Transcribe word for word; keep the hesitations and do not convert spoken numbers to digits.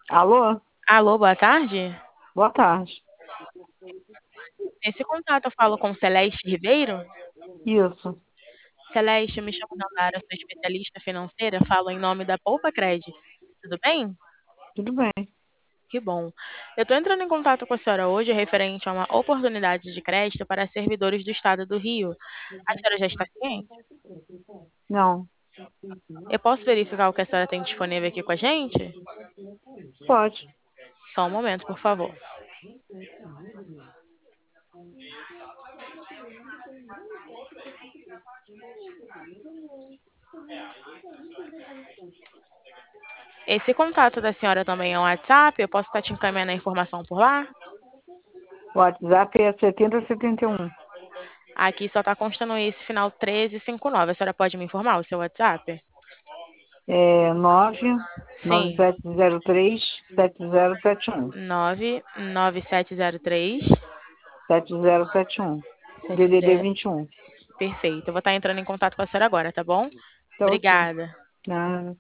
Alô? Alô, boa tarde. Boa tarde. Nesse contato eu falo com Celeste Ribeiro. Isso, Celeste, eu me chamo Dandara, sou especialista financeira, falo em nome da Poupa Cred. Tudo bem? tudo bem. Que bom. Eu estou entrando em contato com a senhora hoje referente a uma oportunidade de crédito para servidores do Estado do Rio. A senhora já está ciente? Não, Eu posso verificar o que a senhora tem disponível aqui com a gente? pode. Só um momento, por favor. Esse contato da senhora também é um WhatsApp? Eu posso estar te encaminhando a informação por lá? O WhatsApp é setenta setenta e um. Aqui só está constando esse final um três cinco nove. A senhora pode me informar o seu WhatsApp? É nove nove Sim, sete zero três sete zero sete um. nove nove sete zero três sete zero sete um. sete D D D zero. vinte e um. Perfeito. Eu vou estar entrando em contato com a senhora agora, tá bom? Tá ok. Obrigada. Ah,